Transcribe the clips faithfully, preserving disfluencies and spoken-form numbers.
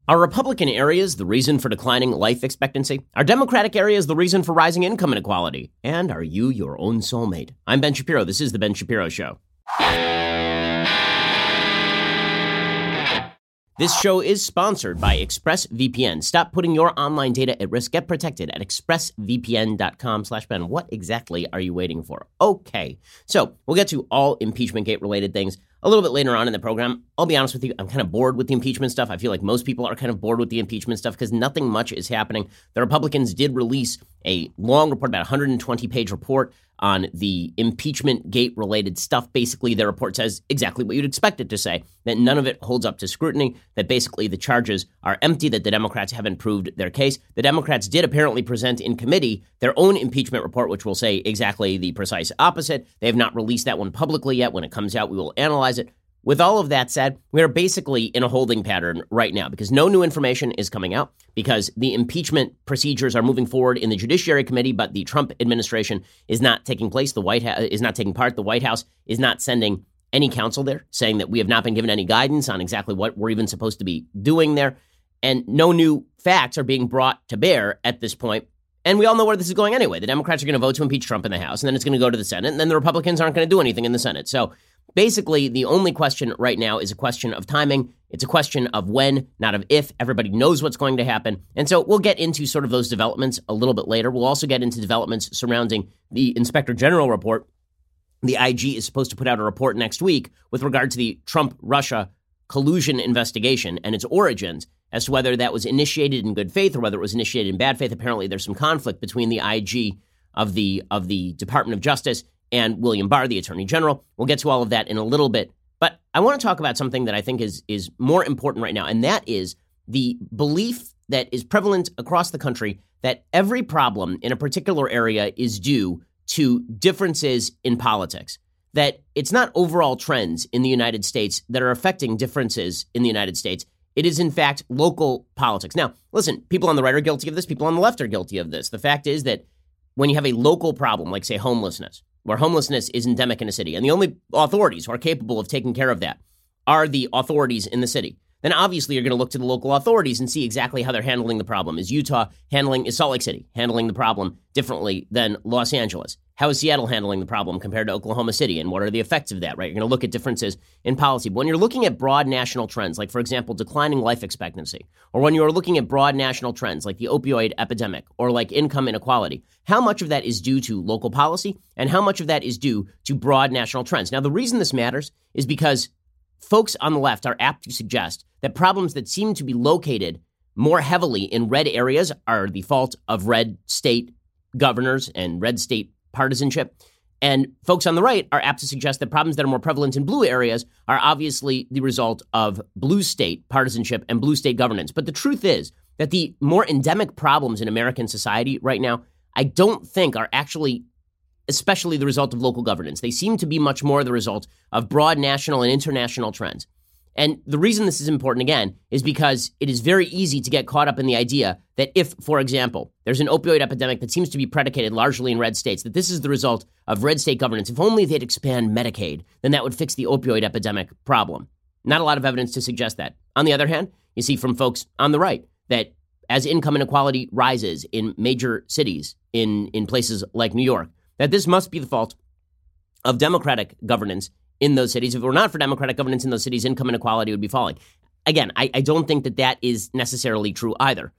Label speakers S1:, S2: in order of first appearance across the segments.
S1: Are Republican areas the reason for declining life expectancy? Are Democratic areas the reason for rising income inequality? And are you your own soulmate? I'm Ben Shapiro. This is The Ben Shapiro Show. This show is sponsored by ExpressVPN. Stop putting your online data at risk. Get protected at expressvpn.com slash Ben. What exactly are you waiting for? Okay, so we'll get to all impeachment gate related things a little bit later on in the program. I'll be honest with you, I'm kind of bored with the impeachment stuff. I feel like most people are kind of bored with the impeachment stuff because nothing much is happening. The Republicans did release a long report, about one hundred twenty page report on the impeachment gate related stuff. Basically, their report says exactly what you'd expect it to say, that none of it holds up to scrutiny, that basically the charges are empty, that the Democrats haven't proved their case. The Democrats did apparently present in committee their own impeachment report, which will say exactly the precise opposite. They have not released that one publicly yet. When it comes out, we will analyze it. With all of that said, we are basically in a holding pattern right now because no new information is coming out, because the impeachment procedures are moving forward in the Judiciary Committee, but the Trump administration is not taking place. The White House is not taking part. The White House is not sending any counsel there, saying that we have not been given any guidance on exactly what we're even supposed to be doing there. And no new facts are being brought to bear at this point. And we all know where this is going anyway. The Democrats are going to vote to impeach Trump in the House, and then it's going to go to the Senate, and then the Republicans aren't going to do anything in the Senate. So basically, the only question right now is a question of timing. It's a question of when, not of if. Everybody knows what's going to happen. And so we'll get into sort of those developments a little bit later. We'll also get into developments surrounding the Inspector General report. The I G is supposed to put out a report next week with regard to the Trump-Russia collusion investigation and its origins, as to whether that was initiated in good faith or whether it was initiated in bad faith. Apparently, there's some conflict between the I G of the of the Department of Justice and William Barr, the Attorney General. We'll get to all of that in a little bit. But I want to talk about something that I think is is more important right now, and that is the belief that is prevalent across the country that every problem in a particular area is due to differences in politics, that it's not overall trends in the United States that are affecting differences in the United States. It is, in fact, local politics. Now, listen, people on the right are guilty of this. People on the left are guilty of this. The fact is that when you have a local problem, like, say, homelessness, where homelessness is endemic in a city, and the only authorities who are capable of taking care of that are the authorities in the city, then obviously you're going to look to the local authorities and see exactly how they're handling the problem. Is Utah handling, is Salt Lake City handling the problem differently than Los Angeles? How is Seattle handling the problem compared to Oklahoma City? And what are the effects of that, right? You're going to look at differences in policy. But when you're looking at broad national trends, like, for example, declining life expectancy, or when you're looking at broad national trends like the opioid epidemic or like income inequality, how much of that is due to local policy and how much of that is due to broad national trends? Now, the reason this matters is because folks on the left are apt to suggest that problems that seem to be located more heavily in red areas are the fault of red state governors and red state partisanship. And folks on the right are apt to suggest that problems that are more prevalent in blue areas are obviously the result of blue state partisanship and blue state governance. But the truth is that the more endemic problems in American society right now, I don't think are actually especially the result of local governance. They seem to be much more the result of broad national and international trends. And the reason this is important, again, is because it is very easy to get caught up in the idea that if, for example, there's an opioid epidemic that seems to be predicated largely in red states, that this is the result of red state governance. If only they'd expand Medicaid, then that would fix the opioid epidemic problem. Not a lot of evidence to suggest that. On the other hand, you see from folks on the right that as income inequality rises in major cities, in, in places like New York, that this must be the fault of Democratic governance in those cities. If it were not for Democratic governance in those cities, income inequality would be falling. Again, I, I don't think that that is necessarily true either.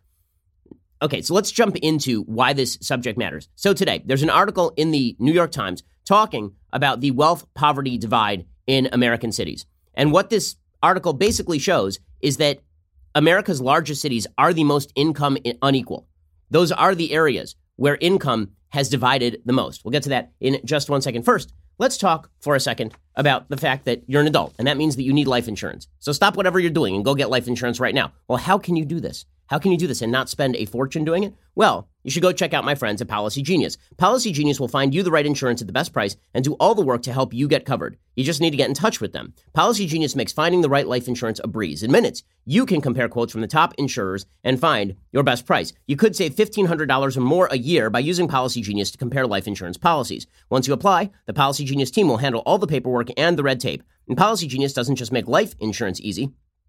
S1: Okay, so let's jump into why this subject matters. So today, there's an article in the New York Times talking about the wealth-poverty divide in American cities. And what this article basically shows is that America's largest cities are the most income unequal. Those are the areas where income has divided the most. We'll get to that in just one second. First, let's talk for a second about the fact that you're an adult, and that means that you need life insurance. So stop whatever you're doing and go get life insurance right now. Well, how can you do this? How can you do this and not spend a fortune doing it? Well, you should go check out my friends at Policy Genius. Policy Genius will find you the right insurance at the best price and do all the work to help you get covered. You just need to get in touch with them. Policy Genius makes finding the right life insurance a breeze. In minutes, you can compare quotes from the top insurers and find your best price. You could save fifteen hundred dollars or more a year by using Policy Genius to compare life insurance policies. Once you apply, the Policy Genius team will handle all the paperwork and the red tape. And Policy Genius doesn't just make life insurance easy.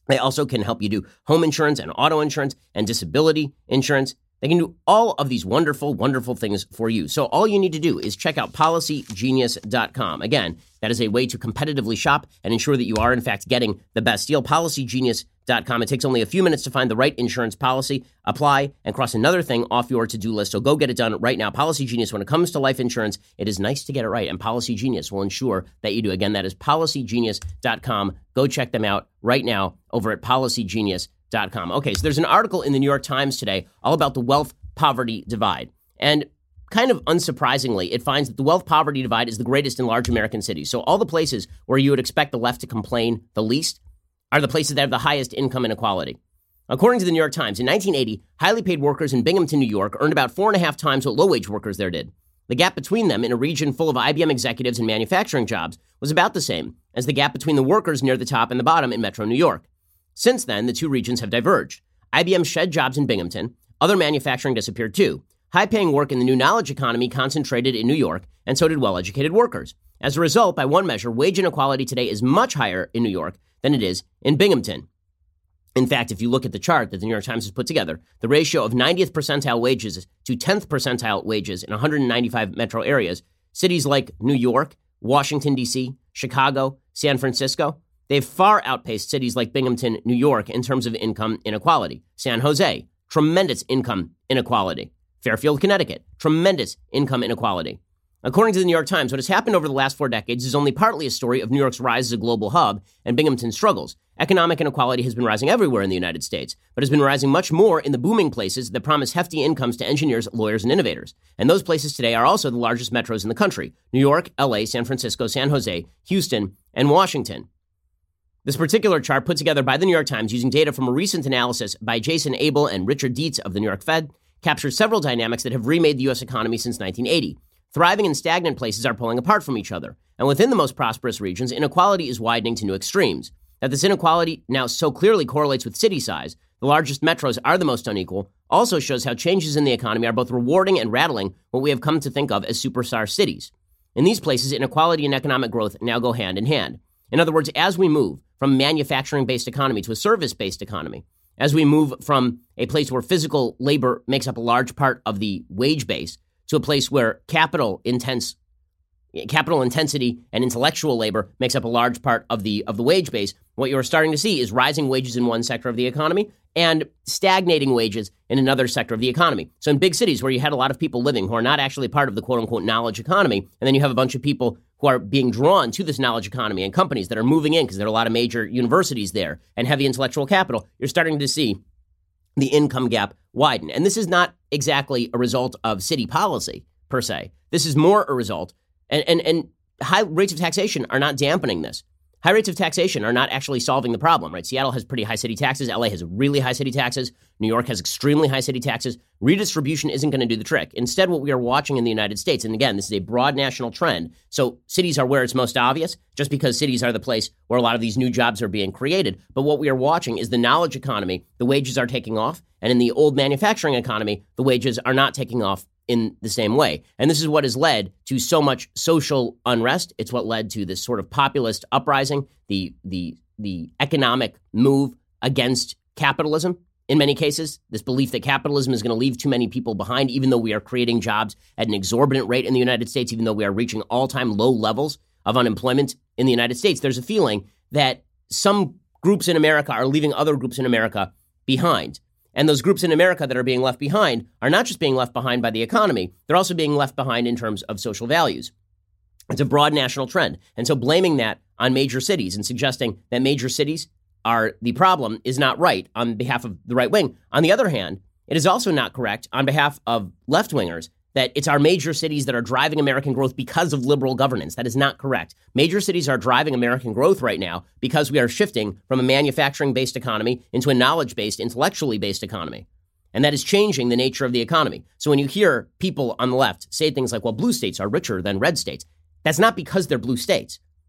S1: They also can help you do home insurance and auto insurance and disability insurance. They can do all of these wonderful, wonderful things for you. So all you need to do is check out policy genius dot com. Again, that is a way to competitively shop and ensure that you are, in fact, getting the best deal. policy genius dot com. It takes only a few minutes to find the right insurance policy, apply, and cross another thing off your to-do list. So go get it done right now. Policy Genius, when it comes to life insurance, it is nice to get it right, and Policy Genius will ensure that you do. Again, that is policy genius dot com. Go check them out right now over at policy genius dot com. Okay, so there's an article in the New York Times today all about the wealth-poverty divide. And kind of unsurprisingly, it finds that the wealth-poverty divide is the greatest in large American cities. So all the places where you would expect the left to complain the least are the places that have the highest income inequality. According to the New York Times, in nineteen eighty, highly paid workers in Binghamton, New York, earned about four and a half times what low-wage workers there did. The gap between them in a region full of I B M executives and manufacturing jobs was about the same as the gap between the workers near the top and the bottom in Metro New York. Since then, the two regions have diverged. I B M shed jobs in Binghamton. Other manufacturing disappeared too. High-paying work in the new knowledge economy concentrated in New York, and so did well-educated workers. As a result, by one measure, wage inequality today is much higher in New York than it is in Binghamton. In fact, if you look at the chart that the New York Times has put together, the ratio of ninetieth percentile wages to tenth percentile wages in one hundred ninety-five metro areas, cities like New York, Washington, D C, Chicago, San Francisco, they've far outpaced cities like Binghamton, New York, in terms of income inequality. San Jose, tremendous income inequality. Fairfield, Connecticut, tremendous income inequality. According to the New York Times, what has happened over the last four decades is only partly a story of New York's rise as a global hub and Binghamton's struggles. Economic inequality has been rising everywhere in the United States, but has been rising much more in the booming places that promise hefty incomes to engineers, lawyers, and innovators. And those places today are also the largest metros in the country: New York, L A, San Francisco, San Jose, Houston, and Washington. This particular chart, put together by the New York Times using data from a recent analysis by Jason Abel and Richard Dietz of the New York Fed, captures several dynamics that have remade the U S economy since nineteen eighty. Thriving and stagnant places are pulling apart from each other. And within the most prosperous regions, inequality is widening to new extremes. That this inequality now so clearly correlates with city size, the largest metros are the most unequal, also shows how changes in the economy are both rewarding and rattling what we have come to think of as superstar cities. In these places, inequality and economic growth now go hand in hand. In other words, as we move from a manufacturing-based economy to a service-based economy, as we move from a place where physical labor makes up a large part of the wage base to a place where capital intense, capital intensity and intellectual labor makes up a large part of the of the wage base, what you're starting to see is rising wages in one sector of the economy and stagnating wages in another sector of the economy. So in big cities where you had a lot of people living who are not actually part of the quote-unquote knowledge economy, and then you have a bunch of people who are being drawn to this knowledge economy and companies that are moving in because there are a lot of major universities there and heavy intellectual capital, you're starting to see the income gap widen. And this is not exactly a result of city policy, per se. This is more a result, and, and, and high rates of taxation are not dampening this. High rates of taxation are not actually solving the problem, right? Seattle has pretty high city taxes. L A has really high city taxes. New York has extremely high city taxes. Redistribution isn't going to do the trick. Instead, what we are watching in the United States, and again, this is a broad national trend, so cities are where it's most obvious, just because cities are the place where a lot of these new jobs are being created. But what we are watching is the knowledge economy. The wages are taking off. And in the old manufacturing economy, the wages are not taking off in the same way. And this is what has led to so much social unrest. It's what led to this sort of populist uprising, the the the economic move against capitalism. In many cases, this belief that capitalism is going to leave too many people behind, even though we are creating jobs at an exorbitant rate in the United States, even though we are reaching all-time low levels of unemployment in the United States, there's a feeling that some groups in America are leaving other groups in America behind. And those groups in America that are being left behind are not just being left behind by the economy, they're also being left behind in terms of social values. It's a broad national trend. And so blaming that on major cities and suggesting that major cities are the problem is not right on behalf of the right wing. On the other hand, it is also not correct on behalf of left-wingers that it's our major cities that are driving American growth because of liberal governance. That is not correct. Major cities are driving American growth right now because we are shifting from a manufacturing-based economy into a knowledge-based, intellectually-based economy. And that is changing the nature of the economy. So when you hear people on the left say things like, well, blue states are richer than red states, that's not because they're blue states.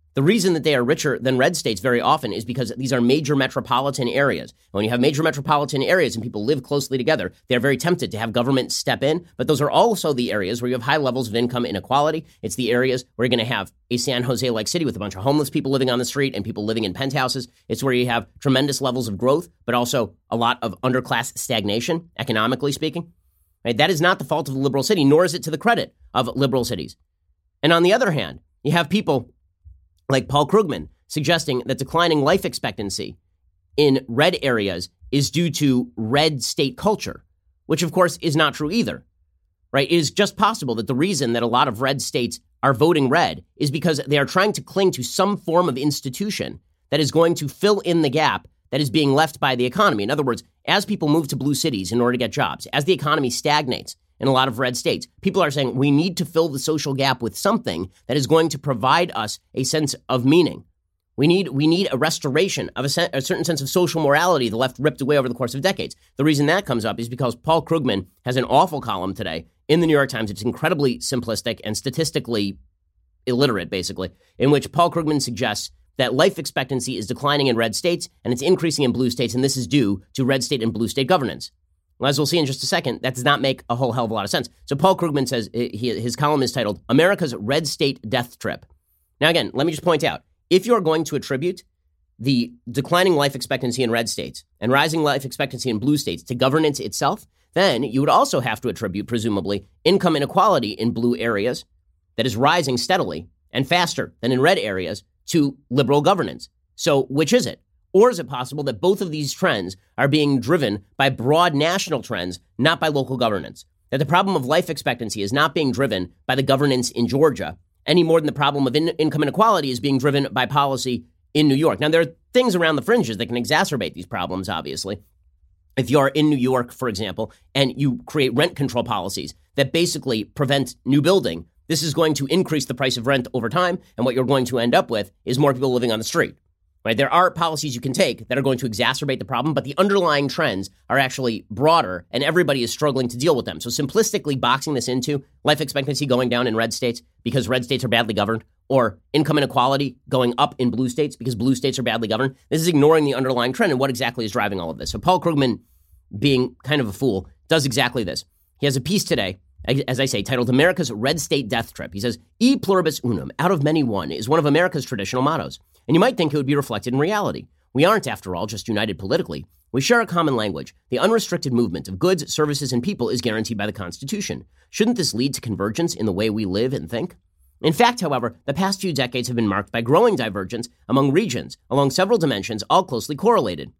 S1: The reason that they are richer than red states very often is because these are major metropolitan areas. When you have major metropolitan areas and people live closely together, they're very tempted to have government step in. But those are also the areas where you have high levels of income inequality. It's the areas where you're going to have a San Jose-like city with a bunch of homeless people living on the street and people living in penthouses. It's where you have tremendous levels of growth, but also a lot of underclass stagnation, economically speaking. Right? That is not the fault of the liberal city, nor is it to the credit of liberal cities. And on the other hand, you have people like Paul Krugman suggesting that declining life expectancy in red areas is due to red state culture, which of course is not true either, right? It is just possible that the reason that a lot of red states are voting red is because they are trying to cling to some form of institution that is going to fill in the gap that is being left by the economy. In other words, as people move to blue cities in order to get jobs, as the economy stagnates in a lot of red states, people are saying we need to fill the social gap with something that is going to provide us a sense of meaning. We need we need a restoration of a, se- a certain sense of social morality the left ripped away over the course of decades. The reason that comes up is because Paul Krugman has an awful column today in the New York Times. It's incredibly simplistic and statistically illiterate, basically, in which Paul Krugman suggests that life expectancy is declining in red states and it's increasing in blue states, and this is due to red state and blue state governance. Well, as we'll see in just a second, that does not make a whole hell of a lot of sense. So Paul Krugman says he, his column is titled America's Red State Death Trip. Now, again, let me just point out, if you're going to attribute the declining life expectancy in red states and rising life expectancy in blue states to governance itself, then you would also have to attribute, presumably, income inequality in blue areas that is rising steadily and faster than in red areas to liberal governance. So which is it? Or is it possible that both of these trends are being driven by broad national trends, not by local governance? That the problem of life expectancy is not being driven by the governance in Georgia any more than the problem of in- income inequality is being driven by policy in New York. Now, there are things around the fringes that can exacerbate these problems, obviously. If you are in New York, for example, and you create rent control policies that basically prevent new building, this is going to increase the price of rent over time, and what you're going to end up with is more people living on the street. Right? There are policies you can take that are going to exacerbate the problem, but the underlying trends are actually broader, and everybody is struggling to deal with them. So simplistically boxing this into life expectancy going down in red states because red states are badly governed, or income inequality going up in blue states because blue states are badly governed, this is ignoring the underlying trend and what exactly is driving all of this. So Paul Krugman, being kind of a fool, does exactly this. He has a piece today, as I say, titled America's Red State Death Trip. He says, E pluribus unum, out of many one, is one of America's traditional mottos. And you might think it would be reflected in reality. We aren't, after all, just united politically. We share a common language. The unrestricted movement of goods, services, and people is guaranteed by the Constitution. Shouldn't this lead to convergence in the way we live and think? In fact, however, the past few decades have been marked by growing divergence among regions, along several dimensions, all closely correlated.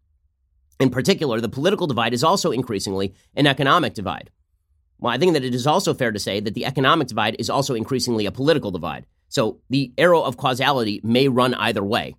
S1: In particular, the political divide is also increasingly an economic divide. Well, I think that it is also fair to say that the economic divide is also increasingly a political divide. So the arrow of causality may run either way.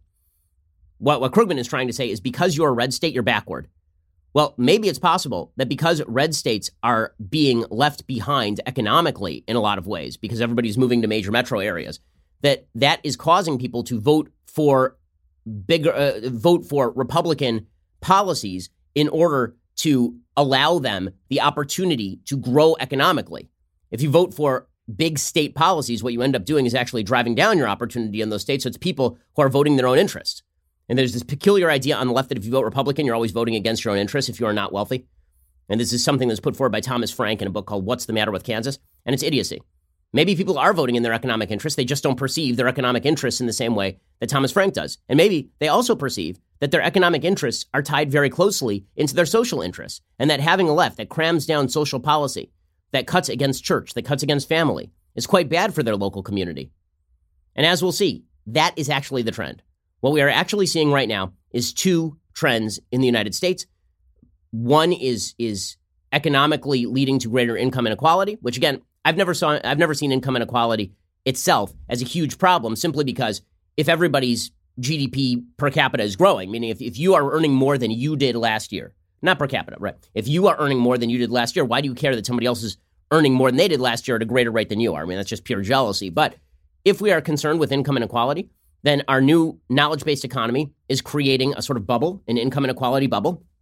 S1: What, what Krugman is trying to say is because you're a red state, you're backward. Well, maybe it's possible that because red states are being left behind economically in a lot of ways, because everybody's moving to major metro areas, that that is causing people to vote for bigger, uh, vote for Republican policies in order to allow them the opportunity to grow economically. If you vote for big state policies, what you end up doing is actually driving down your opportunity in those states. So it's people who are voting their own interests. And there's this peculiar idea on the left that if you vote Republican, you're always voting against your own interests if you are not wealthy. And this is something that's put forward by Thomas Frank in a book called What's the Matter with Kansas? And it's idiocy. Maybe people are voting in their economic interests. They just don't perceive their economic interests in the same way that Thomas Frank does. And maybe they also perceive that their economic interests are tied very closely into their social interests, and that having a left that crams down social policy, that cuts against church, that cuts against family, is quite bad for their local community. And as we'll see, that is actually the trend. What we are actually seeing right now is two trends in the United States. One is is economically leading to greater income inequality, which again, I've never saw I've never seen income inequality itself as a huge problem, simply because if everybody's G D P per capita is growing, meaning if, if you are earning more than you did last year, not per capita, right? If you are earning more than you did last year, why do you care that somebody else is earning more than they did last year at a greater rate than you are? I mean, that's just pure jealousy. But if we are concerned with income inequality, then our new knowledge-based economy is creating a sort of bubble, an income inequality bubble.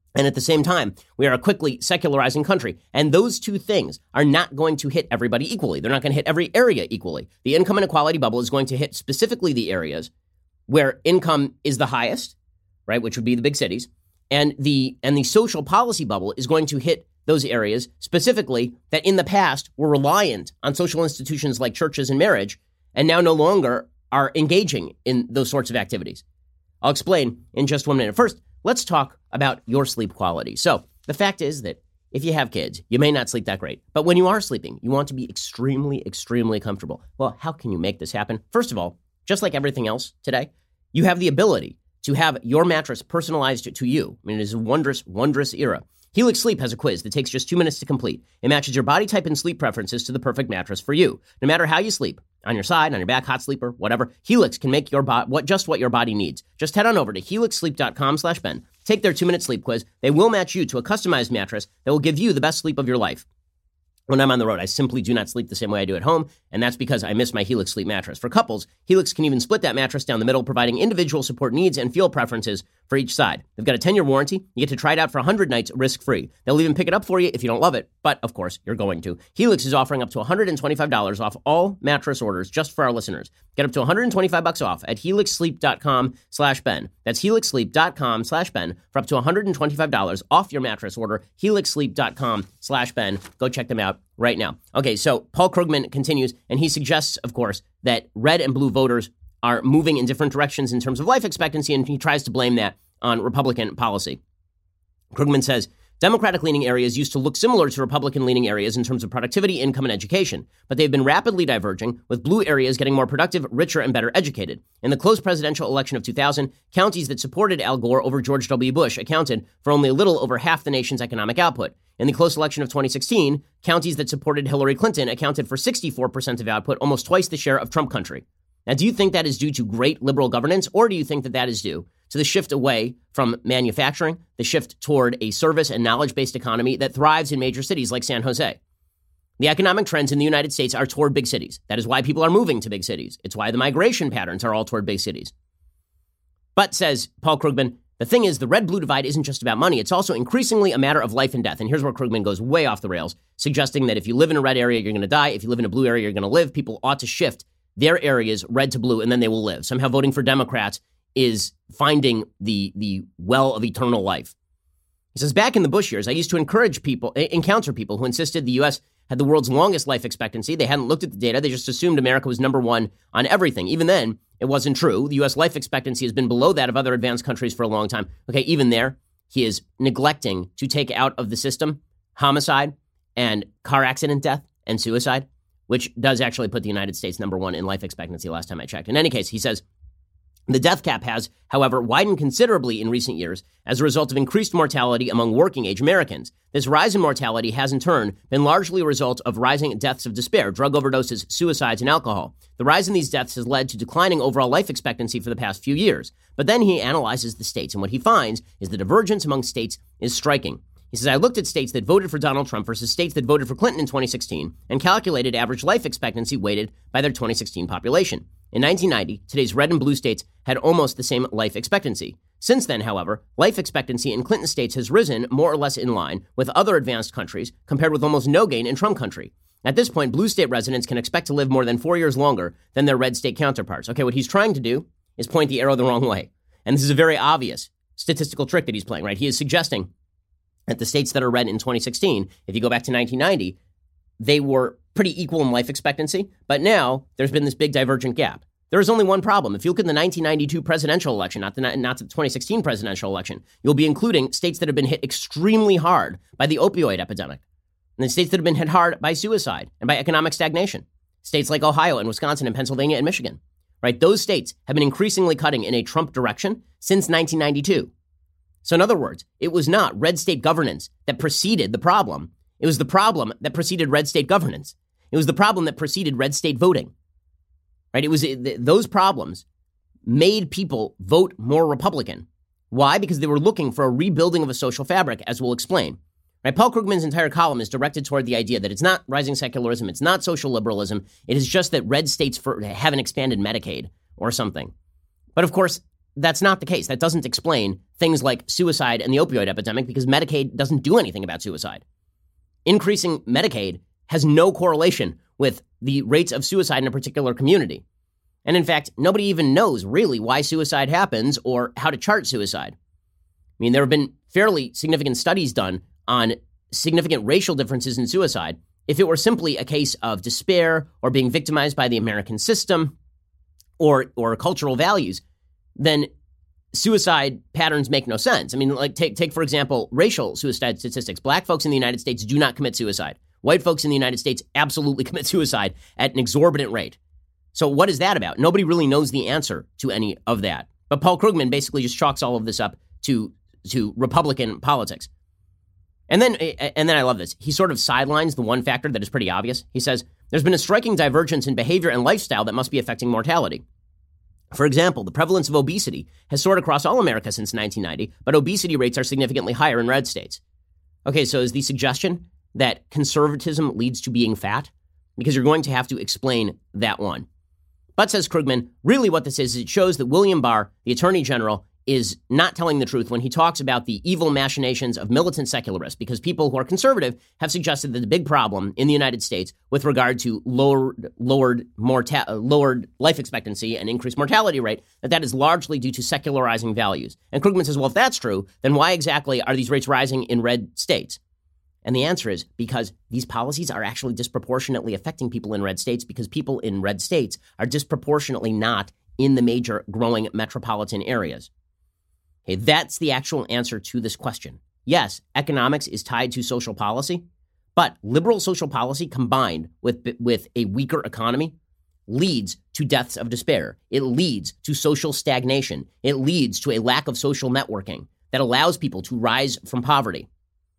S1: And at the same time, we are a quickly secularizing country. And those two things are not going to hit everybody equally. They're not going to hit every area equally. The income inequality bubble is going to hit specifically the areas where income is the highest, right, which would be the big cities. And the and the social policy bubble is going to hit those areas specifically that in the past were reliant on social institutions like churches and marriage, and now no longer are engaging in those sorts of activities. I'll explain in just one minute. First, let's talk about your sleep quality. So the fact is that if you have kids, you may not sleep that great. But when you are sleeping, you want to be extremely, extremely comfortable. Well, how can you make this happen? First of all, just like everything else today, you have the ability to have your mattress personalized to you. I mean, it is a wondrous, wondrous era. Helix Sleep has a quiz that takes just two minutes to complete. It matches your body type and sleep preferences to the perfect mattress for you. No matter how you sleep, on your side, on your back, hot sleeper, whatever, Helix can make your bo- what just what your body needs. Just head on over to helix sleep dot com slash Ben. Take their two-minute sleep quiz. They will match you to a customized mattress that will give you the best sleep of your life. When I'm on the road, I simply do not sleep the same way I do at home, and that's because I miss my Helix Sleep mattress. For couples, Helix can even split that mattress down the middle, providing individual support needs and feel preferences for each side. They've got a ten-year warranty. You get to try it out for one hundred nights risk-free. They'll even pick it up for you if you don't love it, but of course, you're going to. Helix is offering up to one hundred twenty-five dollars off all mattress orders just for our listeners. Get up to one hundred twenty-five bucks off at helix sleep dot com slash Ben. That's helix sleep dot com slash Ben for up to one hundred twenty-five dollars off your mattress order. helix sleep dot com slash Ben. Go check them out right now. Okay, so Paul Krugman continues, and he suggests, of course, that red and blue voters are moving in different directions in terms of life expectancy, and he tries to blame that on Republican policy. Krugman says, Democratic-leaning areas used to look similar to Republican-leaning areas in terms of productivity, income, and education, but they've been rapidly diverging, with blue areas getting more productive, richer, and better educated. In the close presidential election of two thousand, counties that supported Al Gore over George W. Bush accounted for only a little over half the nation's economic output. In the close election of twenty sixteen, counties that supported Hillary Clinton accounted for sixty-four percent of output, almost twice the share of Trump country. Now, do you think that is due to great liberal governance, or do you think that that is due to the shift away from manufacturing, the shift toward a service and knowledge-based economy that thrives in major cities like San Jose? The economic trends in the United States are toward big cities. That is why people are moving to big cities. It's why the migration patterns are all toward big cities. But, says Paul Krugman, the thing is, the red-blue divide isn't just about money. It's also increasingly a matter of life and death. And here's where Krugman goes way off the rails, suggesting that if you live in a red area, you're going to die. If you live in a blue area, you're going to live. People ought to shift their areas red to blue, and then they will live. Somehow voting for Democrats is finding the, the well of eternal life. He says, back in the Bush years, I used to encourage people, encounter people who insisted the U S had the world's longest life expectancy. They hadn't looked at the data. They just assumed America was number one on everything. Even then, it wasn't true. The U S life expectancy has been below that of other advanced countries for a long time. Okay, even there, he is neglecting to take out of the system homicide and car accident death and suicide, which does actually put the United States number one in life expectancy last time I checked. In any case, he says, the death cap has, however, widened considerably in recent years as a result of increased mortality among working-age Americans. This rise in mortality has, in turn, been largely a result of rising deaths of despair, drug overdoses, suicides, and alcohol. The rise in these deaths has led to declining overall life expectancy for the past few years. But then he analyzes the states, and what he finds is the divergence among states is striking. He says, I looked at states that voted for Donald Trump versus states that voted for Clinton in twenty sixteen and calculated average life expectancy weighted by their twenty sixteen population. In nineteen ninety, today's red and blue states had almost the same life expectancy. Since then, however, life expectancy in Clinton states has risen more or less in line with other advanced countries, compared with almost no gain in Trump country. At this point, blue state residents can expect to live more than four years longer than their red state counterparts. Okay, what he's trying to do is point the arrow the wrong way. And this is a very obvious statistical trick that he's playing, right? He is suggesting that the states that are red in twenty sixteen, if you go back to nineteen ninety, they were pretty equal in life expectancy, but now there's been this big divergent gap. There is only one problem. If you look at the nineteen ninety-two presidential election, not the, not the twenty sixteen presidential election, you'll be including states that have been hit extremely hard by the opioid epidemic, and the states that have been hit hard by suicide and by economic stagnation. States like Ohio and Wisconsin and Pennsylvania and Michigan, right? Those states have been increasingly cutting in a Trump direction since nineteen ninety-two. So in other words, it was not red state governance that preceded the problem. It was the problem that preceded red state governance. It was the problem that preceded red state voting. Right? It was it, those problems made people vote more Republican. Why? Because they were looking for a rebuilding of a social fabric, as we'll explain. Right? Paul Krugman's entire column is directed toward the idea that it's not rising secularism, it's not social liberalism. It is just that red states for, haven't expanded Medicaid or something. But of course, that's not the case. That doesn't explain things like suicide and the opioid epidemic because Medicaid doesn't do anything about suicide. Increasing Medicaid has no correlation with the rates of suicide in a particular community. And in fact, nobody even knows really why suicide happens or how to chart suicide. I mean, there have been fairly significant studies done on significant racial differences in suicide. If it were simply a case of despair or being victimized by the American system or or cultural values, then suicide patterns make no sense. I mean, like take, take for example, racial suicide statistics. Black folks in the United States do not commit suicide. White folks in the United States absolutely commit suicide at an exorbitant rate. So what is that about? Nobody really knows the answer to any of that. But Paul Krugman basically just chalks all of this up to, to Republican politics. And then, and then I love this. He sort of sidelines the one factor that is pretty obvious. He says, there's been a striking divergence in behavior and lifestyle that must be affecting mortality. For example, the prevalence of obesity has soared across all America since nineteen ninety, but obesity rates are significantly higher in red states. Okay, so is the suggestion that conservatism leads to being fat? Because you're going to have to explain that one. But, says Krugman, really what this is, is it shows that William Barr, the Attorney General, is not telling the truth when he talks about the evil machinations of militant secularists, because people who are conservative have suggested that the big problem in the United States with regard to lowered, lowered, morta- lowered life expectancy and increased mortality rate, that that is largely due to secularizing values. And Krugman says, well, if that's true, then why exactly are these rates rising in red states? And the answer is because these policies are actually disproportionately affecting people in red states because people in red states are disproportionately not in the major growing metropolitan areas. Okay, that's the actual answer to this question. Yes, economics is tied to social policy, but liberal social policy combined with, with a weaker economy leads to deaths of despair. It leads to social stagnation. It leads to a lack of social networking that allows people to rise from poverty.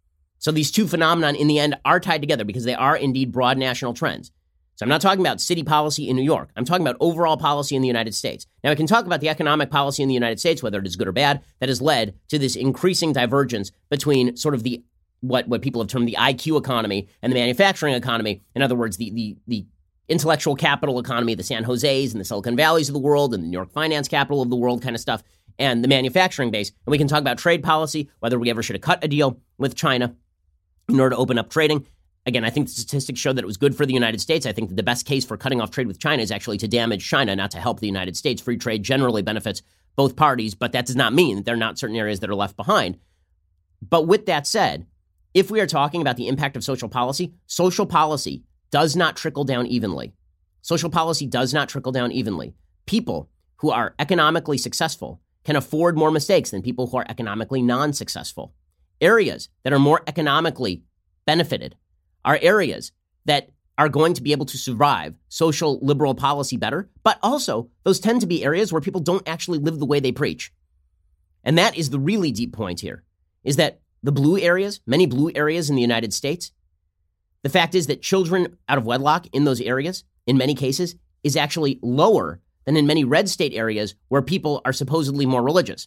S1: So these two phenomena in the end are tied together because they are indeed broad national trends. So I'm not talking about city policy in New York. I'm talking about overall policy in the United States. Now, I can talk about the economic policy in the United States, whether it is good or bad, that has led to this increasing divergence between sort of the what, what people have termed the I Q economy and the manufacturing economy. In other words, the, the, the intellectual capital economy, the San Jose's and the Silicon Valleys of the world and the New York finance capital of the world kind of stuff, and the manufacturing base. And we can talk about trade policy, whether we ever should have cut a deal with China in order to open up trading. Again, I think the statistics show that it was good for the United States. I think that the best case for cutting off trade with China is actually to damage China, not to help the United States. Free trade generally benefits both parties, but that does not mean that there are not certain areas that are left behind. But with that said, if we are talking about the impact of social policy, social policy does not trickle down evenly. Social policy does not trickle down evenly. People who are economically successful can afford more mistakes than people who are economically non-successful. Areas that are more economically benefited are areas that are going to be able to survive social liberal policy better, but also those tend to be areas where people don't actually live the way they preach. And that is the really deep point here, is that the blue areas, many blue areas in the United States, the fact is that children out of wedlock in those areas, in many cases, is actually lower than in many red state areas where people are supposedly more religious.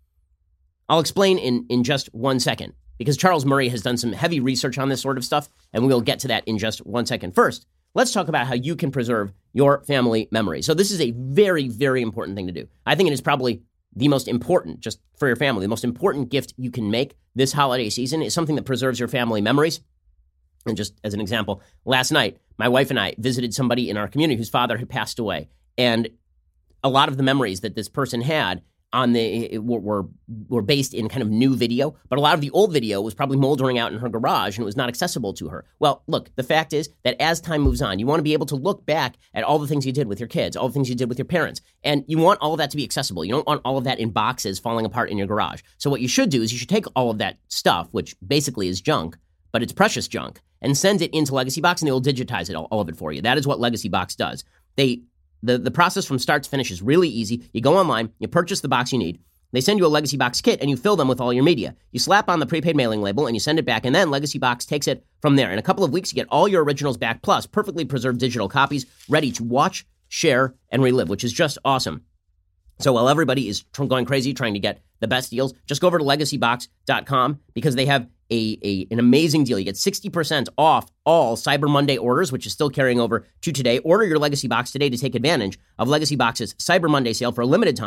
S1: I'll explain in, in just one second, because Charles Murray has done some heavy research on this sort of stuff, and we'll get to that in just one second. First, let's talk about how you can preserve your family memory. So this is a very, very important thing to do. I think it is probably the most important, just for your family, the most important gift you can make this holiday season is something that preserves your family memories. And just as an example, last night, my wife and I visited somebody in our community whose father had passed away. And a lot of the memories that this person had on the were were based in kind of new video, but a lot of the old video was probably moldering out in her garage and it was not accessible to her. Well, look, the fact is that as time moves on, you want to be able to look back at all the things you did with your kids, all the things you did with your parents, and you want all of that to be accessible. You don't want all of that in boxes falling apart in your garage. So what you should do is you should take all of that stuff, which basically is junk, but it's precious junk, and send it into Legacy Box, and they will digitize it, all, all of it for you. That is what Legacy Box does. They The, the process from start to finish is really easy. You go online, you purchase the box you need. They send you a Legacy Box kit, and you fill them with all your media. You slap on the prepaid mailing label, and you send it back, and then Legacy Box takes it from there. In a couple of weeks, you get all your originals back, plus perfectly preserved digital copies ready to watch, share, and relive, which is just awesome. So while everybody is tr- going crazy trying to get the best deals, just go over to legacy box dot com because they have a, a an amazing deal. You get sixty percent off all Cyber Monday orders, which is still carrying over to today. Order your Legacy Box today to take advantage of Legacy Box's Cyber Monday sale for a limited time.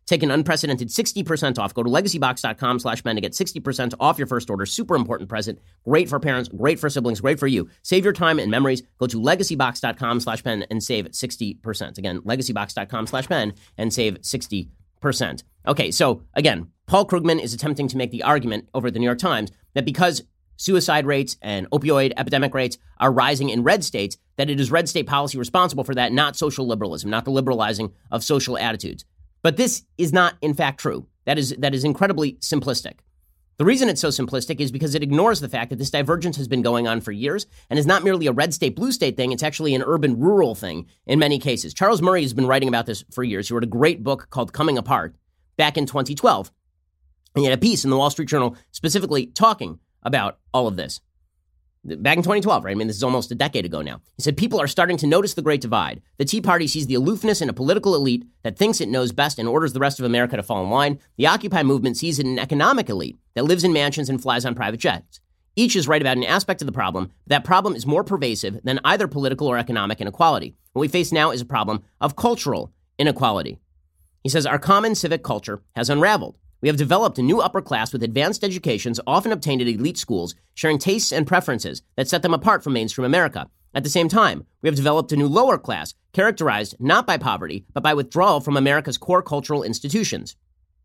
S1: Take an unprecedented sixty percent off. Go to legacybox.com slash Ben to get sixty percent off your first order. Super important present. Great for parents, great for siblings, great for you. Save your time and memories. Go to legacybox.com slash Ben and save sixty percent. Again, legacybox.com slash Ben and save sixty percent. Okay, so again, Paul Krugman is attempting to make the argument over at the New York Times that because suicide rates and opioid epidemic rates are rising in red states, that it is red state policy responsible for that, not social liberalism, not the liberalizing of social attitudes. But this is not, in fact, true. That is that is incredibly simplistic. The reason it's so simplistic is because it ignores the fact that this divergence has been going on for years and is not merely a red state, blue state thing. It's actually an urban, rural thing in many cases. Charles Murray has been writing about this for years. He wrote a great book called Coming Apart back in twenty twelve. And he had a piece in the Wall Street Journal specifically talking about all of this. Back in twenty twelve, right? I mean, this is almost a decade ago now. He said, people are starting to notice the Great Divide. The Tea Party sees the aloofness in a political elite that thinks it knows best and orders the rest of America to fall in line. The Occupy movement sees it in an economic elite that lives in mansions and flies on private jets. Each is right about an aspect of the problem, but that problem is more pervasive than either political or economic inequality. What we face now is a problem of cultural inequality. He says, our common civic culture has unraveled. We have developed a new upper class with advanced educations often obtained at elite schools, sharing tastes and preferences that set them apart from mainstream America. At the same time, we have developed a new lower class, characterized not by poverty, but by withdrawal from America's core cultural institutions.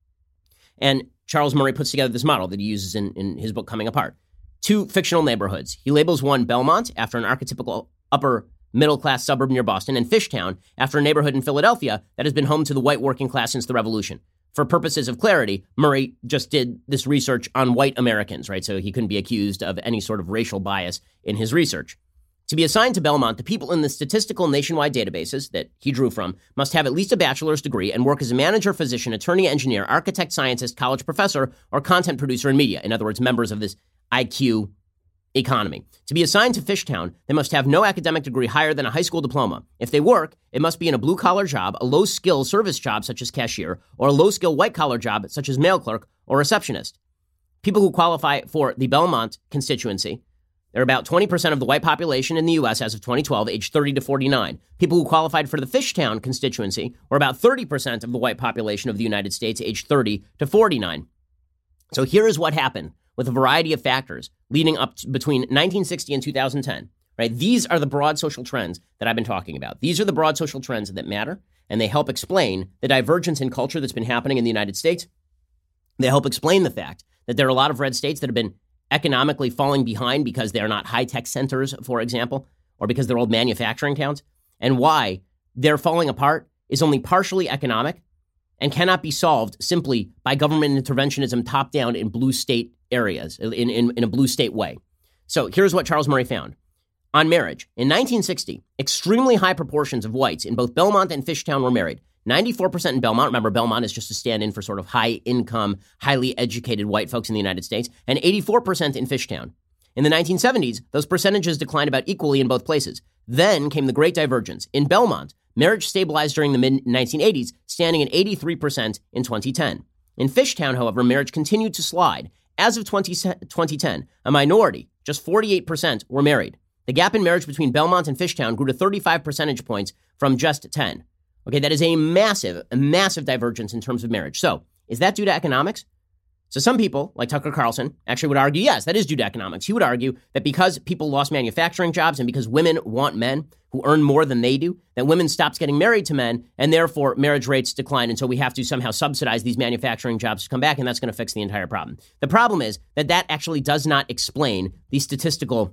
S1: And Charles Murray puts together this model that he uses in, in his book, Coming Apart. Two fictional neighborhoods. He labels one Belmont, after an archetypical upper middle-class suburb near Boston, and Fishtown, after a neighborhood in Philadelphia that has been home to the white working class since the Revolution. For purposes of clarity, Murray just did this research on white Americans, right? So he couldn't be accused of any sort of racial bias in his research. To be assigned to Belmont, the people in the statistical nationwide databases that he drew from must have at least a bachelor's degree and work as a manager, physician, attorney, engineer, architect, scientist, college professor, or content producer in media. In other words, members of this I Q economy. To be assigned to Fishtown, they must have no academic degree higher than a high school diploma. If they work, it must be in a blue-collar job, a low-skill service job such as cashier, or a low-skill white-collar job such as mail clerk or receptionist. People who qualify for the Belmont constituency, they're about twenty percent of the white population in the U S as of twenty twelve, aged thirty to forty-nine. People who qualified for the Fishtown constituency were about thirty percent of the white population of the United States, aged thirty to forty-nine. So here is what happened with a variety of factors leading up to between nineteen sixty and two thousand ten, right? These are the broad social trends that I've been talking about. These are the broad social trends that matter, and they help explain the divergence in culture that's been happening in the United States. They help explain the fact that there are a lot of red states that have been economically falling behind because they are not high-tech centers, for example, or because they're old manufacturing towns, and why they're falling apart is only partially economic and cannot be solved simply by government interventionism top-down in blue state areas, in, in, in a blue state way. So here's what Charles Murray found. On marriage, in nineteen sixty, extremely high proportions of whites in both Belmont and Fishtown were married. ninety-four percent in Belmont. Remember, Belmont is just a stand-in for sort of high-income, highly educated white folks in the United States, and eighty-four percent in Fishtown. In the nineteen seventies, those percentages declined about equally in both places. Then came the Great Divergence. In Belmont, marriage stabilized during the mid nineteen eighties, standing at eighty-three percent in twenty ten. In Fishtown, however, marriage continued to slide. As of twenty ten, a minority, just forty-eight percent, were married. The gap in marriage between Belmont and Fishtown grew to thirty-five percentage points from just ten. Okay, that is a massive, a massive divergence in terms of marriage. So, is that due to economics? So some people, like Tucker Carlson, actually would argue, yes, that is due to economics. He would argue that because people lost manufacturing jobs and because women want men who earn more than they do, that women stopped getting married to men, and therefore marriage rates decline, and so we have to somehow subsidize these manufacturing jobs to come back, and that's going to fix the entire problem. The problem is that that actually does not explain the statistical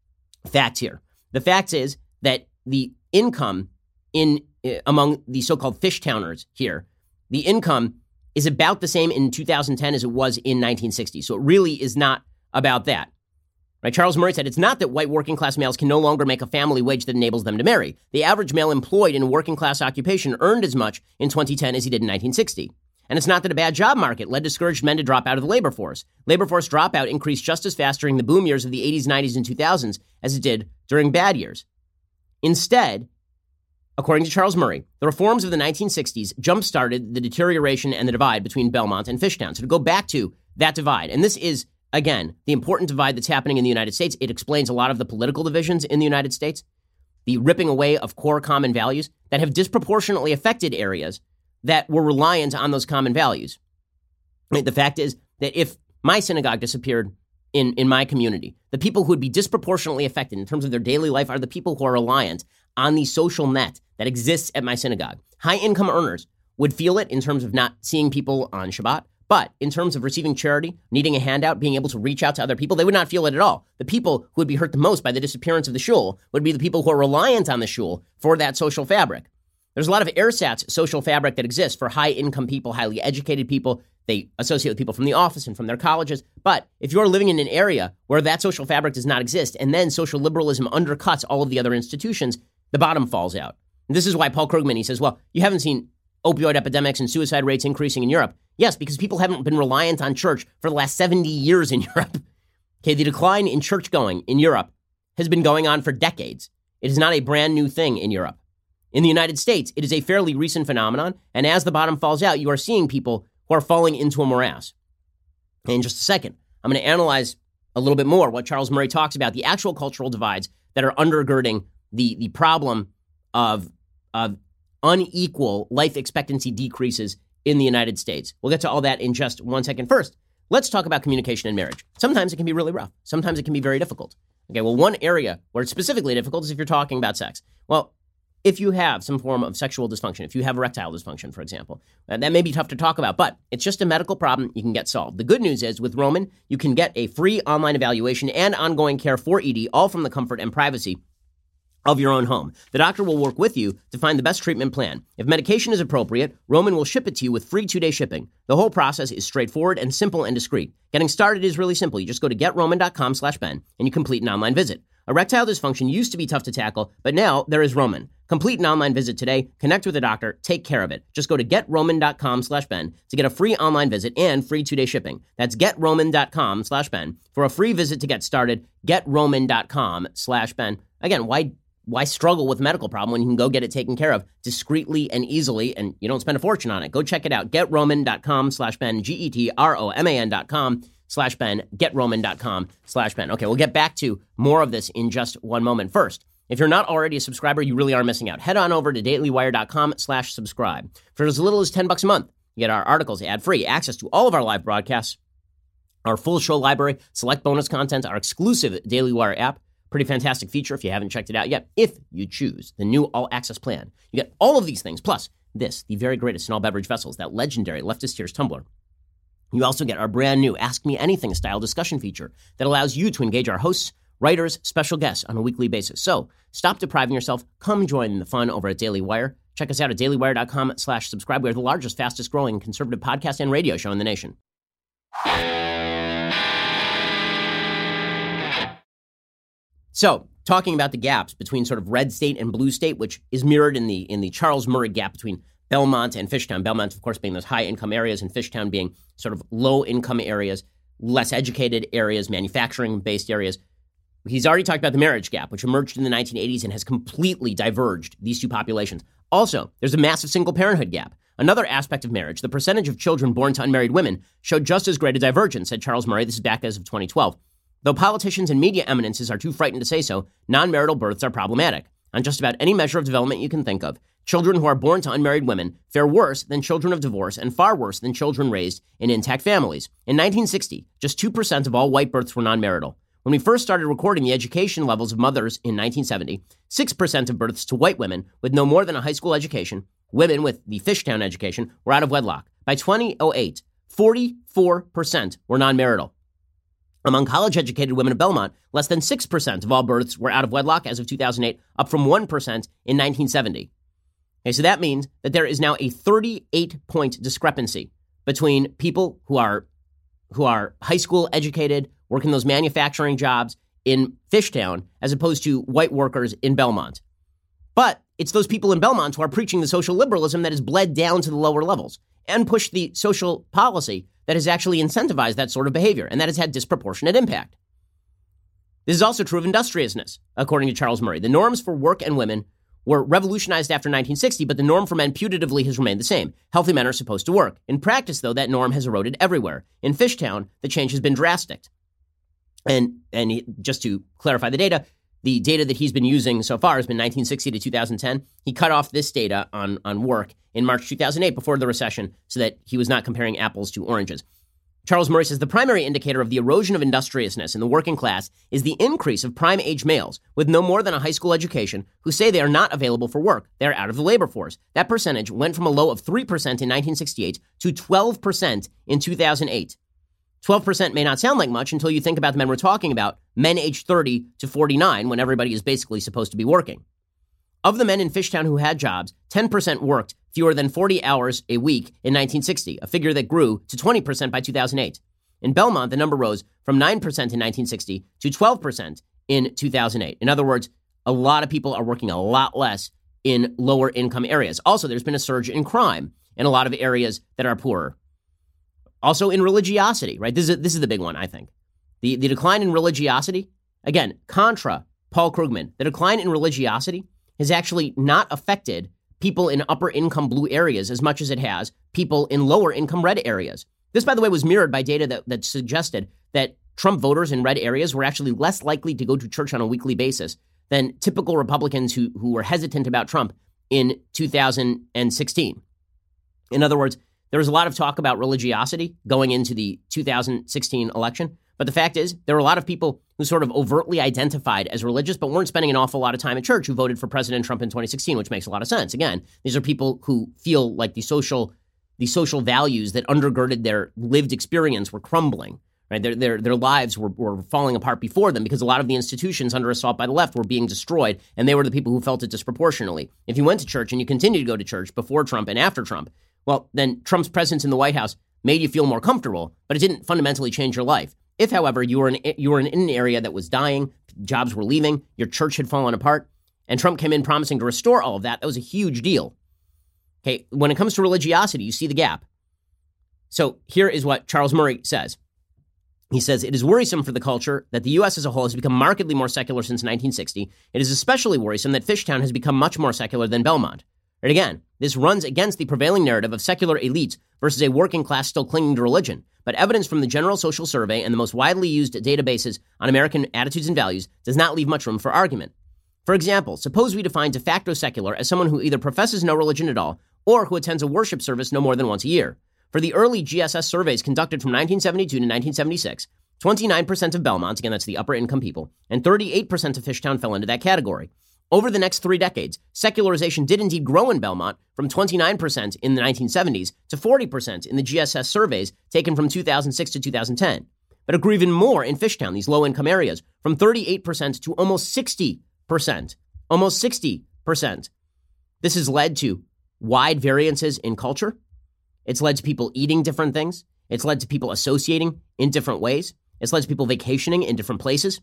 S1: facts here. The fact is that the income in uh, among the so-called Fishtowners here, the income is about the same in two thousand ten as it was in nineteen sixty. So it really is not about that. Right? Charles Murray said, it's not that white working class males can no longer make a family wage that enables them to marry. The average male employed in a working class occupation earned as much in twenty ten as he did in nineteen sixty. And it's not that a bad job market led discouraged men to drop out of the labor force. Labor force dropout increased just as fast during the boom years of the eighties, nineties, and two thousands as it did during bad years. Instead, according to Charles Murray, the reforms of the nineteen sixties jump-started the deterioration and the divide between Belmont and Fishtown. So to go back to that divide, and this is, again, the important divide that's happening in the United States. It explains a lot of the political divisions in the United States, the ripping away of core common values that have disproportionately affected areas that were reliant on those common values. Right? The fact is that if my synagogue disappeared in, in my community, the people who would be disproportionately affected in terms of their daily life are the people who are reliant on the social net that exists at my synagogue. High-income earners would feel it in terms of not seeing people on Shabbat, but in terms of receiving charity, needing a handout, being able to reach out to other people, they would not feel it at all. The people who would be hurt the most by the disappearance of the shul would be the people who are reliant on the shul for that social fabric. There's a lot of ersatz social fabric that exists for high-income people, highly educated people. They associate with people from the office and from their colleges. But if you're living in an area where that social fabric does not exist, and then social liberalism undercuts all of the other institutions, the bottom falls out. And this is why Paul Krugman, he says, well, you haven't seen opioid epidemics and suicide rates increasing in Europe. Yes, because people haven't been reliant on church for the last seventy years in Europe. Okay, the decline in church going in Europe has been going on for decades. It is not a brand new thing in Europe. In the United States, it is a fairly recent phenomenon, and as the bottom falls out, you are seeing people who are falling into a morass. In just a second, I'm going to analyze a little bit more what Charles Murray talks about, the actual cultural divides that are undergirding the, the problem of, of unequal life expectancy decreases in the United States. We'll get to all that in just one second. First, let's talk about communication in marriage. Sometimes it can be really rough. Sometimes it can be very difficult. Okay, well, one area where it's specifically difficult is if you're talking about sex. Well, if you have some form of sexual dysfunction, if you have erectile dysfunction, for example, uh, that may be tough to talk about, but it's just a medical problem you can get solved. The good news is with Roman, you can get a free online evaluation and ongoing care for E D, all from the comfort and privacy of your own home. The doctor will work with you to find the best treatment plan. If medication is appropriate, Roman will ship it to you with free two-day shipping. The whole process is straightforward and simple and discreet. Getting started is really simple. You just go to getroman.com slash Ben and you complete an online visit. Erectile dysfunction used to be tough to tackle, but now there is Roman. Complete an online visit today, connect with a doctor, take care of it. Just go to getroman.com slash Ben to get a free online visit and free two-day shipping. That's getroman.com slash Ben for a free visit to get started. Getroman.com slash Ben. Again, why Why struggle with a medical problem when you can go get it taken care of discreetly and easily, and you don't spend a fortune on it? Go check it out. GetRoman.com slash Ben, G-E-T-R-O-M-A-N dot com slash Ben, GetRoman.com slash Ben. Okay, we'll get back to more of this in just one moment. First, if you're not already a subscriber, you really are missing out. Head on over to dailywire.com slash subscribe. For as little as ten bucks a month, you get our articles ad-free, access to all of our live broadcasts, our full show library, select bonus content, our exclusive Daily Wire app. Pretty fantastic feature if you haven't checked it out yet. If you choose the new all-access plan, you get all of these things, plus this, the very greatest in all beverage vessels, that legendary Leftist Tears tumbler. You also get our brand new Ask Me Anything style discussion feature that allows you to engage our hosts, writers, special guests on a weekly basis. So stop depriving yourself. Come join the fun over at Daily Wire. Check us out at dailywire.com slash subscribe. We're the largest, fastest growing conservative podcast and radio show in the nation. So, talking about the gaps between sort of red state and blue state, which is mirrored in the in the Charles Murray gap between Belmont and Fishtown. Belmont, of course, being those high-income areas, and Fishtown being sort of low-income areas, less educated areas, manufacturing-based areas. He's already talked about the marriage gap, which emerged in the nineteen eighties and has completely diverged these two populations. Also, there's a massive single parenthood gap. Another aspect of marriage, the percentage of children born to unmarried women, showed just as great a divergence, said Charles Murray. This is back as of twenty twelve. Though politicians and media eminences are too frightened to say so, non-marital births are problematic. On just about any measure of development you can think of, children who are born to unmarried women fare worse than children of divorce and far worse than children raised in intact families. In nineteen sixty, just two percent of all white births were non-marital. When we first started recording the education levels of mothers in nineteen seventy, six percent of births to white women with no more than a high school education, women with the Fishtown education, were out of wedlock. By two thousand eight, forty-four percent were non-marital. Among college-educated women of Belmont, less than six percent of all births were out of wedlock as of two thousand eight, up from one percent in nineteen seventy. Okay, so that means that there is now a thirty-eight point discrepancy between people who are who are high school educated, working those manufacturing jobs in Fishtown, as opposed to white workers in Belmont. But it's those people in Belmont who are preaching the social liberalism that has bled down to the lower levels and pushed the social policy that has actually incentivized that sort of behavior, and that has had disproportionate impact. This is also true of industriousness, according to Charles Murray. The norms for work and women were revolutionized after nineteen sixty, but the norm for men putatively has remained the same. Healthy men are supposed to work. In practice, though, that norm has eroded everywhere. In Fishtown, the change has been drastic. And, and just to clarify the data, the data that he's been using so far has been nineteen sixty to two thousand ten. He cut off this data on, on work in March two thousand eight before the recession so that he was not comparing apples to oranges. Charles Murray says the primary indicator of the erosion of industriousness in the working class is the increase of prime-age males with no more than a high school education who say they are not available for work. They are out of the labor force. That percentage went from a low of three percent in nineteen sixty-eight to twelve percent in two thousand eight. twelve percent may not sound like much until you think about the men we're talking about, men aged thirty to forty-nine, when everybody is basically supposed to be working. Of the men in Fishtown who had jobs, ten percent worked fewer than forty hours a week in nineteen sixty, a figure that grew to twenty percent by two thousand eight. In Belmont, the number rose from nine percent in nineteen sixty to twelve percent in two thousand eight. In other words, a lot of people are working a lot less in lower income areas. Also, there's been a surge in crime in a lot of areas that are poorer. Also in religiosity, right? This is, this is the big one, I think. The, the decline in religiosity, again, contra Paul Krugman, the decline in religiosity has actually not affected people in upper income blue areas as much as it has people in lower income red areas. This, by the way, was mirrored by data that, that suggested that Trump voters in red areas were actually less likely to go to church on a weekly basis than typical Republicans who, who were hesitant about Trump in two thousand sixteen. In other words, there was a lot of talk about religiosity going into the two thousand sixteen election. But the fact is, there were a lot of people who sort of overtly identified as religious, but weren't spending an awful lot of time at church who voted for President Trump in twenty sixteen, which makes a lot of sense. Again, these are people who feel like the social the social values that undergirded their lived experience were crumbling, right? Their their their lives were, were falling apart before them because a lot of the institutions under assault by the left were being destroyed, and they were the people who felt it disproportionately. If you went to church and you continued to go to church before Trump and after Trump, well, then Trump's presence in the White House made you feel more comfortable, but it didn't fundamentally change your life. If, however, you were in you were in an area that was dying, jobs were leaving, your church had fallen apart, and Trump came in promising to restore all of that, that was a huge deal. Okay, when it comes to religiosity, you see the gap. So here is what Charles Murray says. He says, it is worrisome for the culture that the U S as a whole has become markedly more secular since nineteen sixty. It is especially worrisome that Fishtown has become much more secular than Belmont. And again, this runs against the prevailing narrative of secular elites versus a working class still clinging to religion. But evidence from the General Social Survey and the most widely used databases on American attitudes and values does not leave much room for argument. For example, suppose we define de facto secular as someone who either professes no religion at all or who attends a worship service no more than once a year. For the early G S S surveys conducted from nineteen seventy-two to nineteen seventy-six, twenty-nine percent of Belmont, again that's the upper income people, and thirty-eight percent of Fishtown fell into that category. Over the next three decades, secularization did indeed grow in Belmont from twenty-nine percent in the nineteen seventies to forty percent in the G S S surveys taken from two thousand six to two thousand ten. But it grew even more in Fishtown, these low-income areas, from thirty-eight percent to almost sixty percent. Almost sixty percent. This has led to wide variances in culture. It's led to people eating different things. It's led to people associating in different ways. It's led to people vacationing in different places.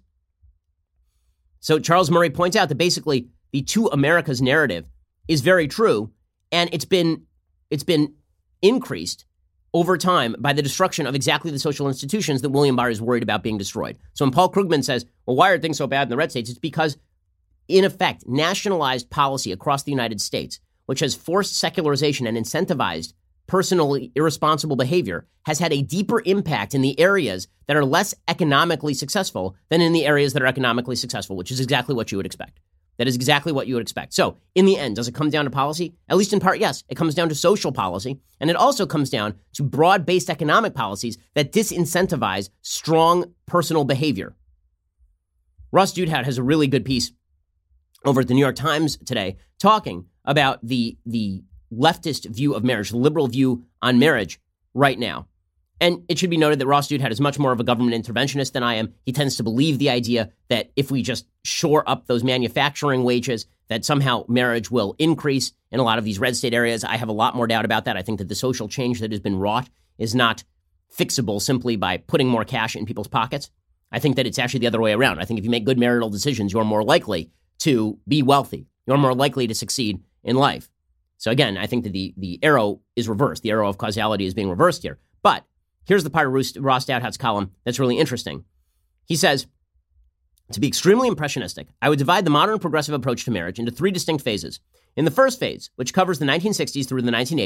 S1: So Charles Murray points out that basically the two Americas narrative is very true, and it's been it's been increased over time by the destruction of exactly the social institutions that William Barr is worried about being destroyed. So when Paul Krugman says, well, why are things so bad in the red states? It's because, in effect, nationalized policy across the United States, which has forced secularization and incentivized personally irresponsible behavior, has had a deeper impact in the areas that are less economically successful than in the areas that are economically successful, which is exactly what you would expect. That is exactly what you would expect. So in the end, does it come down to policy? At least in part, yes. It comes down to social policy. And it also comes down to broad-based economic policies that disincentivize strong personal behavior. Ross Douthat has a really good piece over at the New York Times today talking about the the leftist view of marriage, the liberal view on marriage right now. And it should be noted that Ross Douthat is much more of a government interventionist than I am. He tends to believe the idea that if we just shore up those manufacturing wages, that somehow marriage will increase in a lot of these red state areas. I have a lot more doubt about that. I think that the social change that has been wrought is not fixable simply by putting more cash in people's pockets. I think that it's actually the other way around. I think if you make good marital decisions, you're more likely to be wealthy. You're more likely to succeed in life. So again, I think that the, the arrow is reversed. The arrow of causality is being reversed here. But here's the part of Ross Douthat's column that's really interesting. He says, to be extremely impressionistic, I would divide the modern progressive approach to marriage into three distinct phases. In the first phase, which covers the nineteen sixties through the nineteen eighties,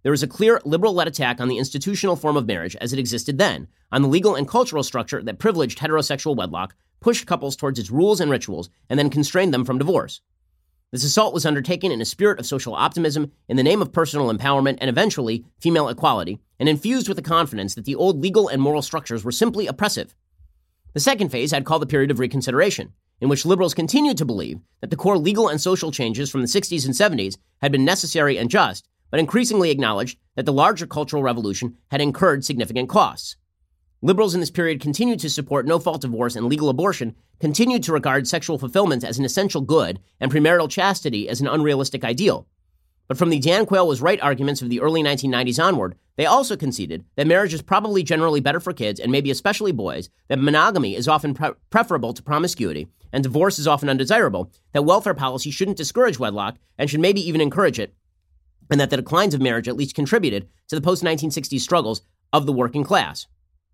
S1: there is a clear liberal-led attack on the institutional form of marriage as it existed then, on the legal and cultural structure that privileged heterosexual wedlock, pushed couples towards its rules and rituals, and then constrained them from divorce. This assault was undertaken in a spirit of social optimism, in the name of personal empowerment, and eventually female equality, and infused with the confidence that the old legal and moral structures were simply oppressive. The second phase I'd call the period of reconsideration, in which liberals continued to believe that the core legal and social changes from the sixties and seventies had been necessary and just, but increasingly acknowledged that the larger cultural revolution had incurred significant costs. Liberals in this period continued to support no-fault divorce and legal abortion, continued to regard sexual fulfillment as an essential good and premarital chastity as an unrealistic ideal. But from the Dan Quayle was right arguments of the early nineteen nineties onward, they also conceded that marriage is probably generally better for kids and maybe especially boys, that monogamy is often pre- preferable to promiscuity, and divorce is often undesirable, that welfare policy shouldn't discourage wedlock and should maybe even encourage it, and that the declines of marriage at least contributed to the post-nineteen sixties struggles of the working class.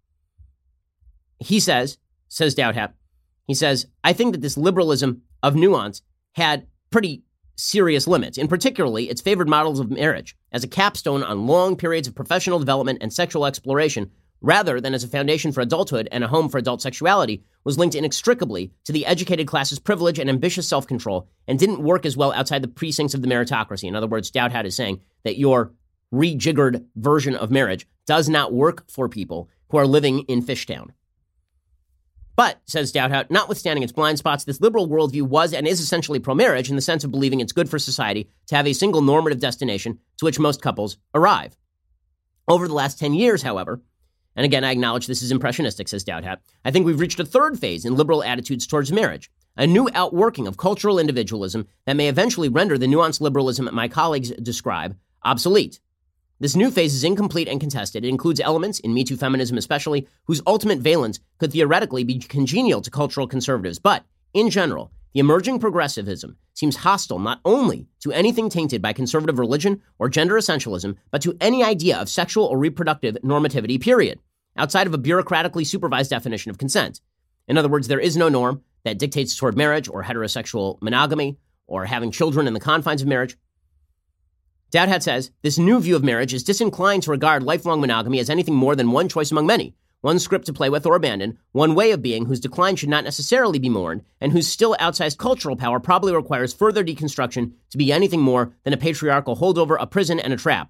S1: He says, says Doudhat, he says, I think that this liberalism of nuance had pretty serious limits, in particularly its favored models of marriage as a capstone on long periods of professional development and sexual exploration, rather than as a foundation for adulthood and a home for adult sexuality, was linked inextricably to the educated class's privilege and ambitious self-control, and didn't work as well outside the precincts of the meritocracy. In other words, Doudhat is saying that your rejiggered version of marriage does not work for people who are living in Fishtown. But, says Doudhat, notwithstanding its blind spots, this liberal worldview was and is essentially pro-marriage in the sense of believing it's good for society to have a single normative destination to which most couples arrive. Over the last ten years, however, and again, I acknowledge this is impressionistic, says Doudhat, I think we've reached a third phase in liberal attitudes towards marriage, a new outworking of cultural individualism that may eventually render the nuanced liberalism my colleagues describe obsolete. This new phase is incomplete and contested. It includes elements, in Me Too feminism especially, whose ultimate valence could theoretically be congenial to cultural conservatives. But, in general, the emerging progressivism seems hostile not only to anything tainted by conservative religion or gender essentialism, but to any idea of sexual or reproductive normativity, period, outside of a bureaucratically supervised definition of consent. In other words, there is no norm that dictates toward marriage or heterosexual monogamy or having children in the confines of marriage. Doudhat says, this new view of marriage is disinclined to regard lifelong monogamy as anything more than one choice among many, one script to play with or abandon, one way of being whose decline should not necessarily be mourned, and whose still outsized cultural power probably requires further deconstruction to be anything more than a patriarchal holdover, a prison, and a trap.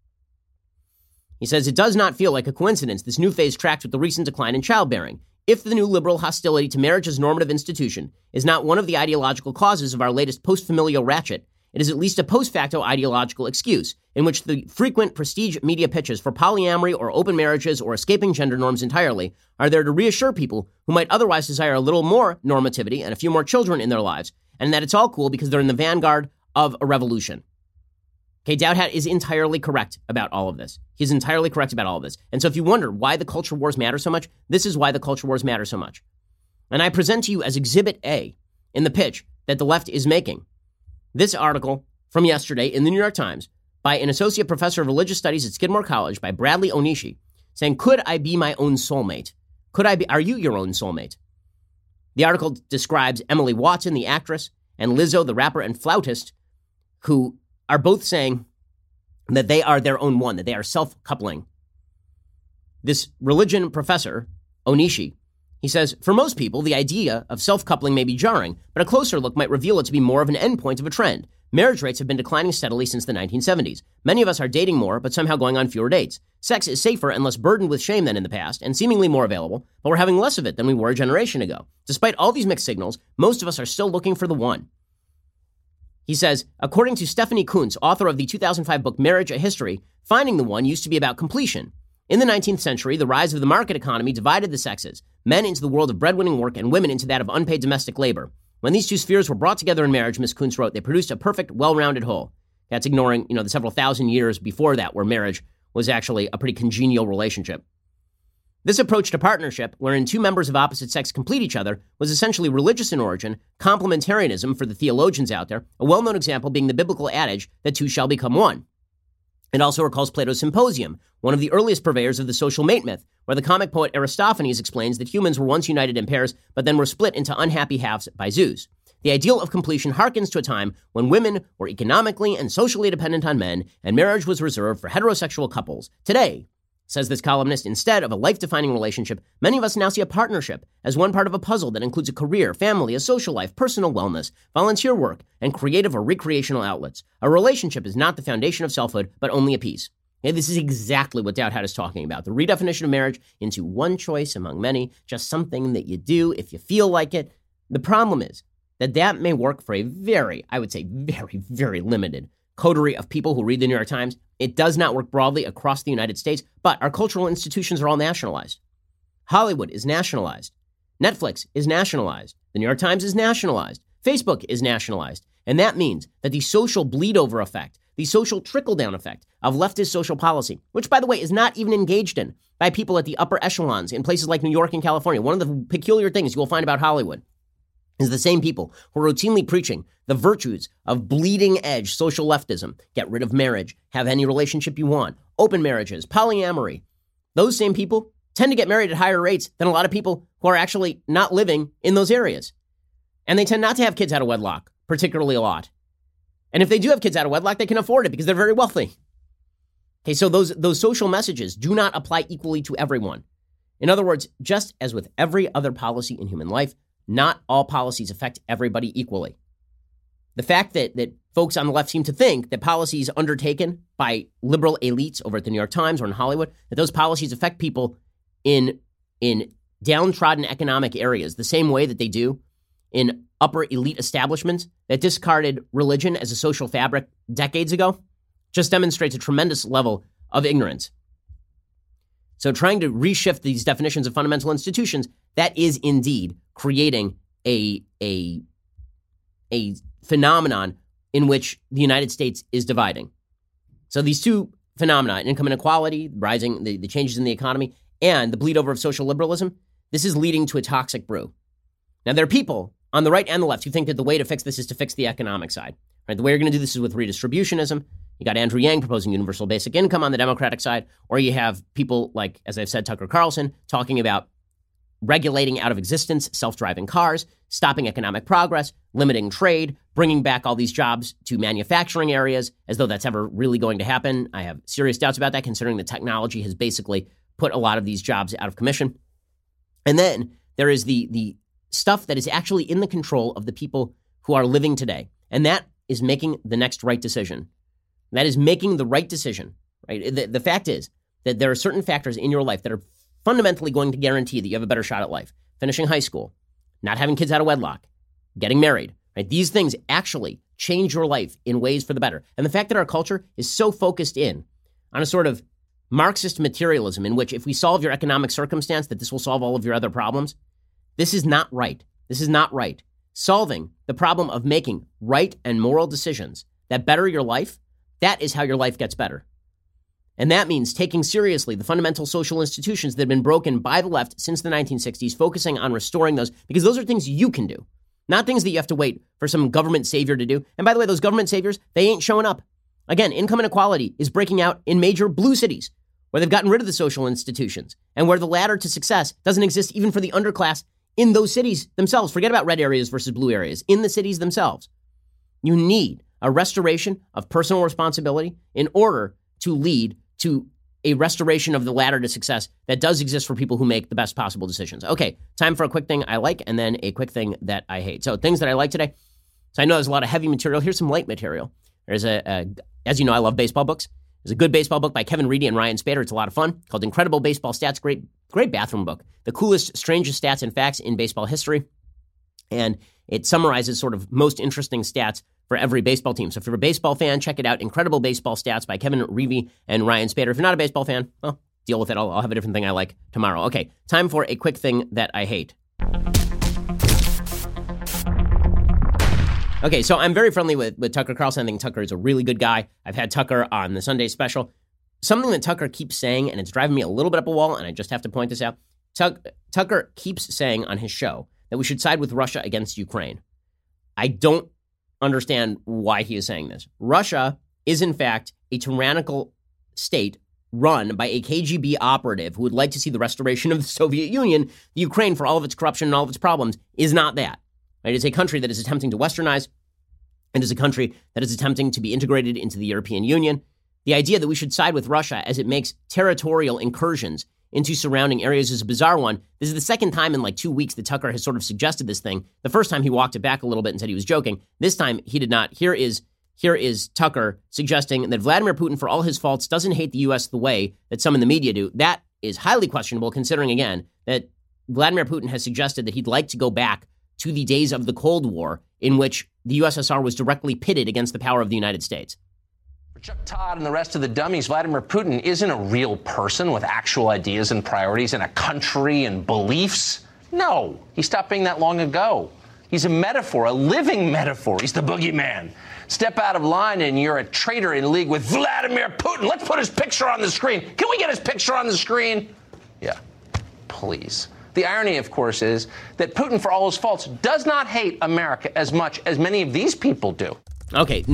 S1: He says, it does not feel like a coincidence this new phase tracks with the recent decline in childbearing. If the new liberal hostility to marriage as normative institution is not one of the ideological causes of our latest post-familial ratchet, it is at least a post-facto ideological excuse in which the frequent prestige media pitches for polyamory or open marriages or escaping gender norms entirely are there to reassure people who might otherwise desire a little more normativity and a few more children in their lives, and that it's all cool because they're in the vanguard of a revolution. Okay, Doudhat is entirely correct about all of this. He's entirely correct about all of this. And so if you wonder why the culture wars matter so much, this is why the culture wars matter so much. And I present to you as Exhibit A in the pitch that the left is making this article from yesterday in the New York Times by an associate professor of religious studies at Skidmore College by Bradley Onishi, saying, could I be my own soulmate? Could I be, are you your own soulmate? The article describes Emily Watson, the actress, and Lizzo, the rapper and flautist, who are both saying that they are their own one, that they are self-coupling. This religion professor, Onishi, he says, for most people, the idea of self-coupling may be jarring, but a closer look might reveal it to be more of an endpoint of a trend. Marriage rates have been declining steadily since the nineteen seventies. Many of us are dating more, but somehow going on fewer dates. Sex is safer and less burdened with shame than in the past, and seemingly more available, but we're having less of it than we were a generation ago. Despite all these mixed signals, most of us are still looking for the one. He says, according to Stephanie Kuntz, author of the two thousand five book Marriage, A History, finding the one used to be about completion. In the nineteenth century, the rise of the market economy divided the sexes, men into the world of breadwinning work and women into that of unpaid domestic labor. When these two spheres were brought together in marriage, Miss Kuntz wrote, they produced a perfect, well-rounded whole. That's ignoring, you know, the several thousand years before that where marriage was actually a pretty congenial relationship. This approach to partnership, wherein two members of opposite sex complete each other, was essentially religious in origin, complementarianism for the theologians out there, a well-known example being the biblical adage that two shall become one. It also recalls Plato's Symposium, one of the earliest purveyors of the social mate myth, where the comic poet Aristophanes explains that humans were once united in pairs, but then were split into unhappy halves by Zeus. The ideal of completion harkens to a time when women were economically and socially dependent on men, and marriage was reserved for heterosexual couples. Today, says this columnist, instead of a life-defining relationship, many of us now see a partnership as one part of a puzzle that includes a career, family, a social life, personal wellness, volunteer work, and creative or recreational outlets. A relationship is not the foundation of selfhood, but only a piece. And this is exactly what Dowd is talking about. The redefinition of marriage into one choice among many, just something that you do if you feel like it. The problem is that that may work for a very, I would say very, very limited coterie of people who read the New York Times. It does not work broadly across the United States, but our cultural institutions are all nationalized. Hollywood is nationalized. Netflix is nationalized. The New York Times is nationalized. Facebook is nationalized. And that means that the social bleed-over effect, the social trickle-down effect of leftist social policy, which, by the way, is not even engaged in by people at the upper echelons in places like New York and California. One of the peculiar things you will find about Hollywood is the same people who are routinely preaching the virtues of bleeding-edge social leftism. Get rid of marriage, have any relationship you want, open marriages, polyamory. Those same people tend to get married at higher rates than a lot of people who are actually not living in those areas. And they tend not to have kids out of wedlock, particularly a lot. And if they do have kids out of wedlock, they can afford it because they're very wealthy. Okay, so those, those social messages do not apply equally to everyone. In other words, just as with every other policy in human life, not all policies affect everybody equally. The fact that, that folks on the left seem to think that policies undertaken by liberal elites over at the New York Times or in Hollywood, that those policies affect people in, in downtrodden economic areas the same way that they do in upper elite establishments that discarded religion as a social fabric decades ago, just demonstrates a tremendous level of ignorance. So trying to reshift these definitions of fundamental institutions, that is indeed creating a, a, a phenomenon in which the United States is dividing. So these two phenomena, income inequality, rising, the, the changes in the economy, and the bleed over of social liberalism, this is leading to a toxic brew. Now, there are people on the right and the left who think that the way to fix this is to fix the economic side. Right? The way you're going to do this is with redistributionism. You got Andrew Yang proposing universal basic income on the Democratic side, or you have people like, as I've said, Tucker Carlson, talking about regulating out of existence self-driving cars, stopping economic progress, limiting trade, bringing back all these jobs to manufacturing areas, as though that's ever really going to happen. I have serious doubts about that, considering the technology has basically put a lot of these jobs out of commission. And then there is the, the stuff that is actually in the control of the people who are living today, and that is making the next right decision. That is making the right decision, right? The, the fact is that there are certain factors in your life that are fundamentally going to guarantee that you have a better shot at life. Finishing high school, not having kids out of wedlock, getting married, right? These things actually change your life in ways for the better. And the fact that our culture is so focused in on a sort of Marxist materialism in which if we solve your economic circumstance, that this will solve all of your other problems, this is not right. This is not right. Solving the problem of making right and moral decisions that better your life, that is how your life gets better. And that means taking seriously the fundamental social institutions that have been broken by the left since the nineteen sixties, focusing on restoring those, because those are things you can do, not things that you have to wait for some government savior to do. And by the way, those government saviors, they ain't showing up. Again, income inequality is breaking out in major blue cities where they've gotten rid of the social institutions and where the ladder to success doesn't exist even for the underclass in those cities themselves. Forget about red areas versus blue areas. In the cities themselves, you need a restoration of personal responsibility in order to lead to a restoration of the ladder to success that does exist for people who make the best possible decisions. Okay, time for a quick thing I like and then a quick thing that I hate. So things that I like today. So I know there's a lot of heavy material. Here's some light material. There's a, a as you know, I love baseball books. There's a good baseball book by Kevin Reedy and Ryan Spader. It's a lot of fun, called Incredible Baseball Stats. Great, great bathroom book. The coolest, strangest stats and facts in baseball history. And it summarizes sort of most interesting stats for every baseball team. So if you're a baseball fan, check it out. Incredible Baseball Stats by Kevin Reedy and Ryan Spader. If you're not a baseball fan, well, deal with it. I'll, I'll have a different thing I like tomorrow. Okay, time for a quick thing that I hate. Okay, so I'm very friendly with, with Tucker Carlson. I think Tucker is a really good guy. I've had Tucker on the Sunday special. Something that Tucker keeps saying, and it's driving me a little bit up a wall, and I just have to point this out. Tuck, Tucker keeps saying on his show that we should side with Russia against Ukraine. I don't understand why he is saying this. Russia is, in fact, a tyrannical state run by a K G B operative who would like to see the restoration of the Soviet Union. The Ukraine, for all of its corruption and all of its problems, is not that. Right? It's a country that is attempting to westernize, and is a country that is attempting to be integrated into the European Union. The idea that we should side with Russia as it makes territorial incursions into surrounding areas is a bizarre one. This is the second time in like two weeks that Tucker has sort of suggested this thing. The first time he walked it back a little bit and said he was joking. This time he did not. Here is here is Tucker suggesting that Vladimir Putin, for all his faults, doesn't hate the U S the way that some in the media do. That is highly questionable, considering, again, that Vladimir Putin has suggested that he'd like to go back to the days of the Cold War in which the U S S R was directly pitted against the power of the United States.
S2: For Chuck Todd and the rest of the dummies, Vladimir Putin isn't a real person with actual ideas and priorities and a country and beliefs. No, he stopped being that long ago. He's a metaphor, a living metaphor. He's the boogeyman. Step out of line and you're a traitor in league with Vladimir Putin. Let's put his picture on the screen. Can we get his picture on the screen? Yeah, please. The irony, of course, is that Putin, for all his faults, does not hate America as much as many of these people do.
S1: Okay,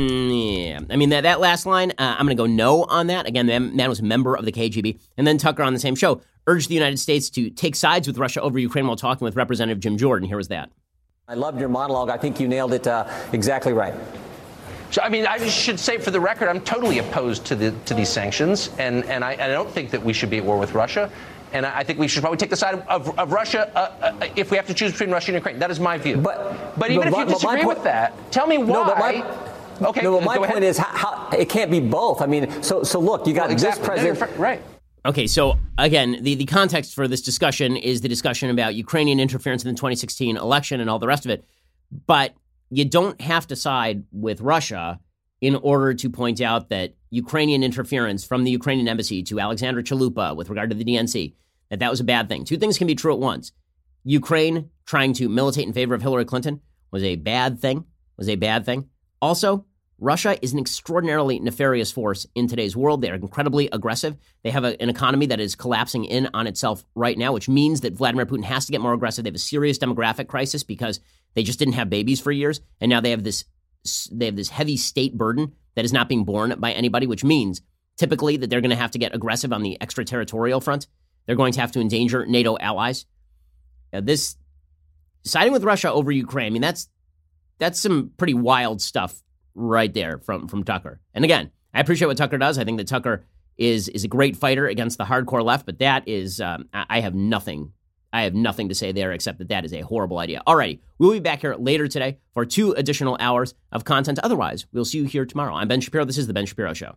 S1: mm, yeah. I mean, that, that last line, uh, I'm going to go no on that. Again, the man was a member of the K G B. And then Tucker on the same show urged the United States to take sides with Russia over Ukraine while talking with Representative Jim Jordan. Here was that.
S3: I loved your monologue. I think you nailed it uh, exactly right.
S2: So, I mean, I just should say for the record, I'm totally opposed to the to these sanctions, and, and I, I don't think that we should be at war with Russia. And I think we should probably take the side of, of Russia uh, uh, if we have to choose between Russia and Ukraine. That is my view. But, but even but, if you disagree point, with that, tell me why.
S3: No, my, okay, no, my point ahead. is how, how, it can't be both. I mean, so so look, you got well, exactly. this president.
S2: Right.
S1: Okay, so again, the, the context for this discussion is the discussion about Ukrainian interference in the twenty sixteen election and all the rest of it. But you don't have to side with Russia in order to point out that Ukrainian interference from the Ukrainian embassy to Alexandra Chalupa with regard to the D N C, that that was a bad thing. Two things can be true at once. Ukraine trying to militate in favor of Hillary Clinton was a bad thing, was a bad thing. Also, Russia is an extraordinarily nefarious force in today's world. They are incredibly aggressive. They have a, an economy that is collapsing in on itself right now, which means that Vladimir Putin has to get more aggressive. They have a serious demographic crisis because they just didn't have babies for years, and now they have this they have this heavy state burden that is not being borne by anybody, which means typically that they're going to have to get aggressive on the extraterritorial front. They're going to have to endanger NATO allies. Uh, this siding with Russia over Ukraine, I mean, that's that's some pretty wild stuff right there from, from Tucker. And again, I appreciate what Tucker does. I think that Tucker is is a great fighter against the hardcore left, but that is, um, I, I have nothing, I have nothing to say there except that that is a horrible idea. Alrighty, we'll be back here later today for two additional hours of content. Otherwise, we'll see you here tomorrow. I'm Ben Shapiro. This is The Ben Shapiro Show.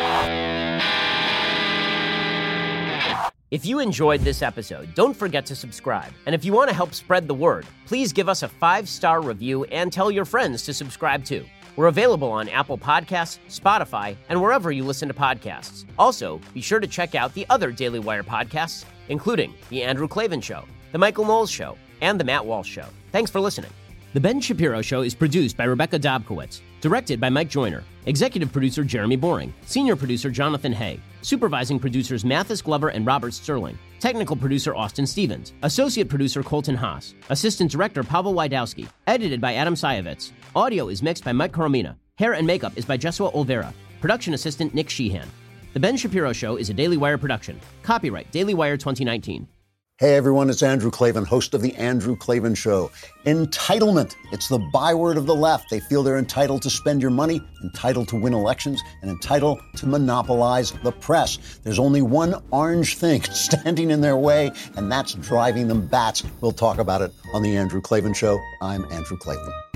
S1: If you enjoyed this episode, don't forget to subscribe. And if you want to help spread the word, please give us a five-star review and tell your friends to subscribe too. We're available on Apple Podcasts, Spotify, and wherever you listen to podcasts. Also, be sure to check out the other Daily Wire podcasts, including The Andrew Klavan Show, The Michael Knowles Show, and The Matt Walsh Show. Thanks for listening. The Ben Shapiro Show is produced by Rebecca Dobkowitz, directed by Mike Joyner, executive producer Jeremy Boring, senior producer Jonathan Hay, supervising producers Mathis Glover and Robert Sterling, technical producer Austin Stevens, associate producer Colton Haas, assistant director Pavel Wydowski, edited by Adam Sayevitz. Audio is mixed by Mike Coromina. Hair and makeup is by Jesua Olvera. Production assistant Nick Sheehan. The Ben Shapiro Show is a Daily Wire production. Copyright Daily Wire twenty nineteen.
S4: Hey everyone, it's Andrew Klavan, host of The Andrew Klavan Show. Entitlement. It's the byword of the left. They feel they're entitled to spend your money, entitled to win elections, and entitled to monopolize the press. There's only one orange thing standing in their way, and that's driving them bats. We'll talk about it on The Andrew Klavan Show. I'm Andrew Klavan.